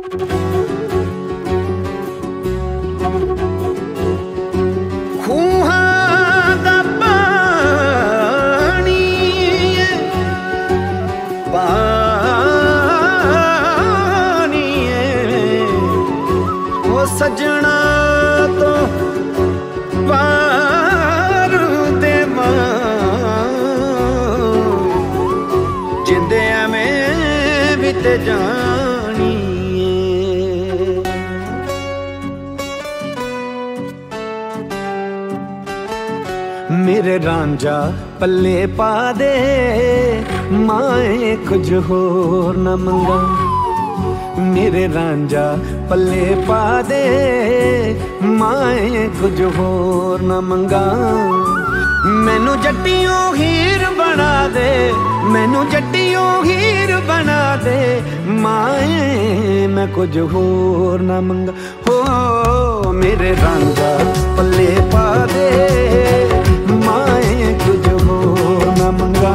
सजना तो पार दे जिंदे में भी ते जानी मेरे रांझा पल्ले पा दे माए कुछ होर न मंगा मेरे रांझा पल्ले पा दे माए कुछ होर न मंगा मैनू जट्टियों हीर बना दे मैनू जट्टियों हीर बना दे माए मैं कुछ होर न मंगा हो मेरे रांझा पल्ले पा दे माए कुछ होर न मंगा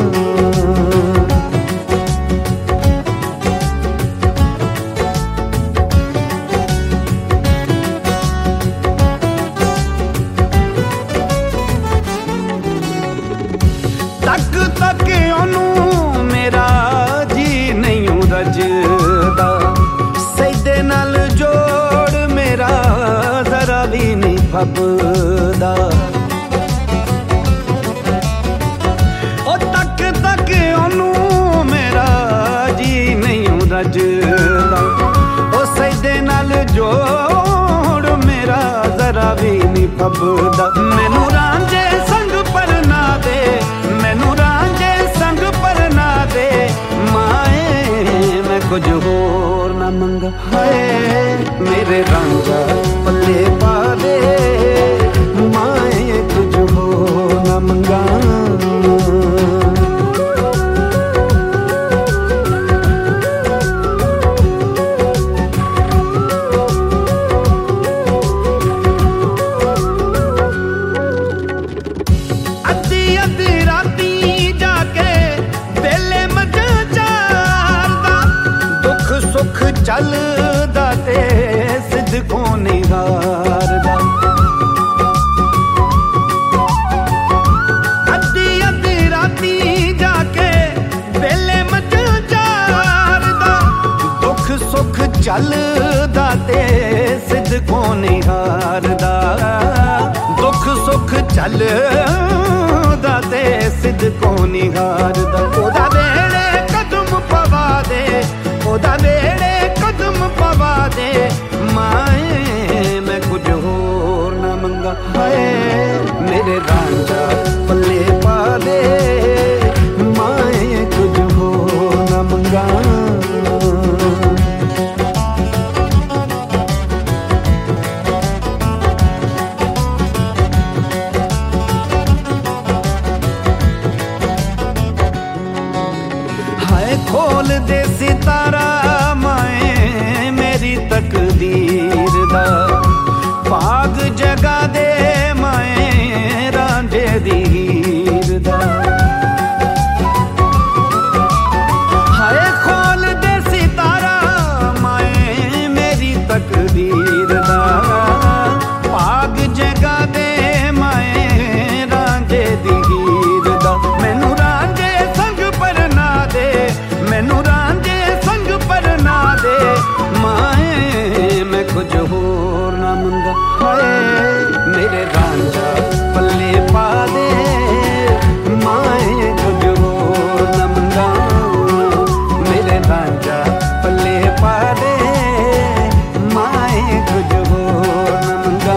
तक ओनू मेरा जी नहीं रजदा सैदे नाल जोड़ मेरा जरा भी नहीं फबदा ओ तक ओनू मेरा जी नहीं रजदा ओ सैदे नाल जोड़ मेरा जरा भी नहीं फबदा मैनू रांझे संग पर ना दे मैनू रांझे संग पर ना दे माए मैं कुछ होर ना मंगा हाय मेरे रांझा पल्ले पा दे माए कुछ होर ना मंगा चलदा ते सिद्दकों नहीं हारदा अद्धी अद्धी राती जाके वेले मझां चारदा दुख सुख चलदा ते सिद्दकों नहीं हारदा दुख सुख चलदा ते सिद्दकों नहीं हारदा ओदा वेले कदम पवा दे ओदा वेले कदम पवा दे माए मैं कुछ होर ना मंगा हाय मेरे रांझा पल्ले पा दे माए कुछ होर ना मंगा हाय खोल दे सितारा तकदीर दा भाग जगा दे माए रांझे दी हीर दा हाय खोल दे सितारा माए मेरी तकदीर दा भाग जगा दे माए रांझे दी हीर दा मैनू रांझे संग पर ना दे मैनू रांझे संग पर ना दे माए मैं कुछ होर ना मंगा हाय मेरे रांझा पल्ले पा दे माए कुछ होर ना मंगा मेरे रांझा पल्ले पा दे माए कुछ होर ना मंगा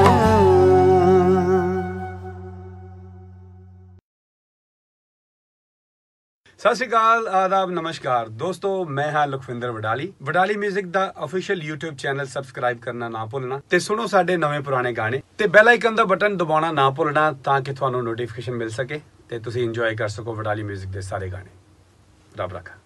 सत श्री अकाल आदाब नमस्कार दोस्तों मैं हां लखविंदर वडाली म्यूजिक दा ऑफिशियल यूट्यूब चैनल सबसक्राइब करना ना भुलना ते सुनो साडे नवे पुराने गाने ते बेल आइकन दा बटन दबाना ना भुलना ताकि तुहानू नोटिफिकेशन मिल सके ते तुसी इंजॉय कर सको वडाली म्यूजिक दे सारे गाने रब रखा।